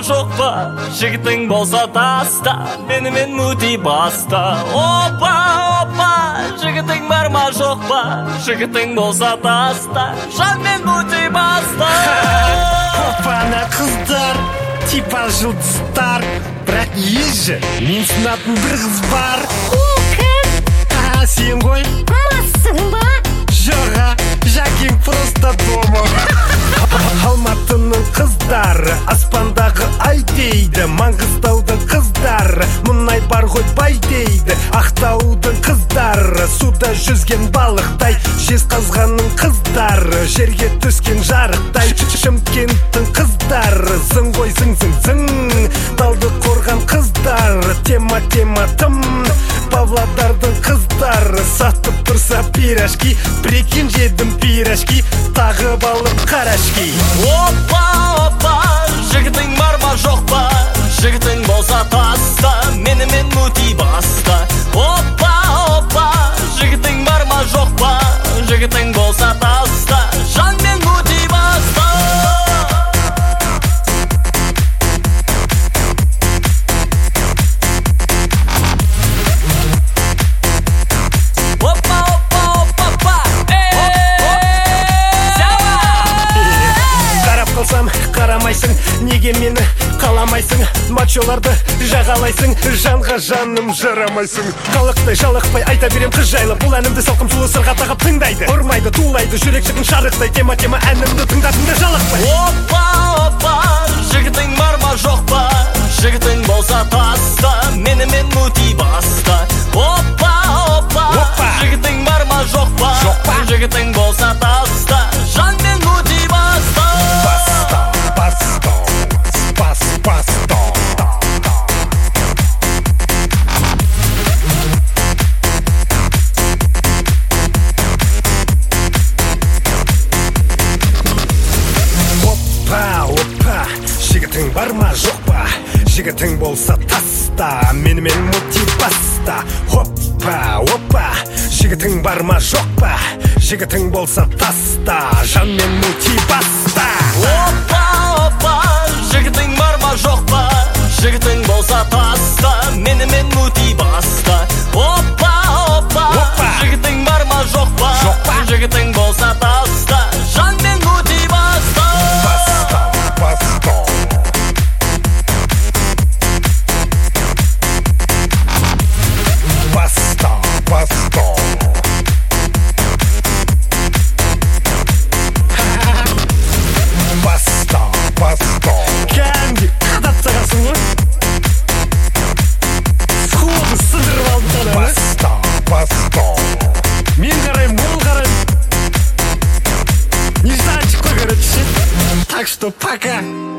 жоқ па, жігітің болса таста, менімен мути баста. Опа, опа, жігітің бар ма жоқ па, жігітің болса таста, жанмен мути баста. Опана қыздар, типа жұлдыздар, бірақ ежі мен сынатын бір қыз бар. Ол кім? Сен ғой. Массың ба? Жоға, Жакең просто дома. Алматының қыздары аспандағы ай дейді, Маңғыстаудың қыздары мұнай бар ғой бай дейді. Ақтаудың қыздары суда жүзген балықтай, Жезқазғанның қыздары жерге түскен жарықтай. Шымкенттің қыздары зың ғой зың. Талдықорған қыздары тема тым. Павлодардың қыздары сатып тұрса пирожки, прикинь жедім пирожки, тағып алып қарашки. Опа, опа, жігітің бар ма жоқ па, жігітің болса таста, менімен мути баста. Опа, опа, жігітің бар ма жоқ па, жігітің болса таста, жанмен мути баста. Қарамайсың, неге мені қаламайсың, мачоларды жағалайсың, жанға жаным жарамайсың. Қалықтай жалықпай айта берем қыз жайлы, бұл әнімді салқым сұлу сырға тағып тыңдайды, ұрмайды, тулайды, жүрек жігін шарықтай, тема әнімді тыңдатында жалықпай. Опа, опа, жігітің бар ма жоқ па, жігітің болса таста, менімен мути баста. Опа, опа, жігітің бар ма жоқ па, жігітің болса таста, жанмен мути баста. Жігітің бар ма жоқ па, жігітің болса таста, менімен мути баста. Опа, опа, жігітің бар ма жоқ па, жігітің болса таста, жанмен мути баста. Опа, опа, жігітің бар ма жоқ па, жігітің болса таста, менімен мути баста. Опа, опа, жігітің бар ма жоқ па, жігітің болса таста, жанмен мути баста. Кәнде қадат сағасың ғой, сходы сыдырып алдым. Баста. Мен қарайым, ол қарайым. Нежданчик қой, короче. Так что пока.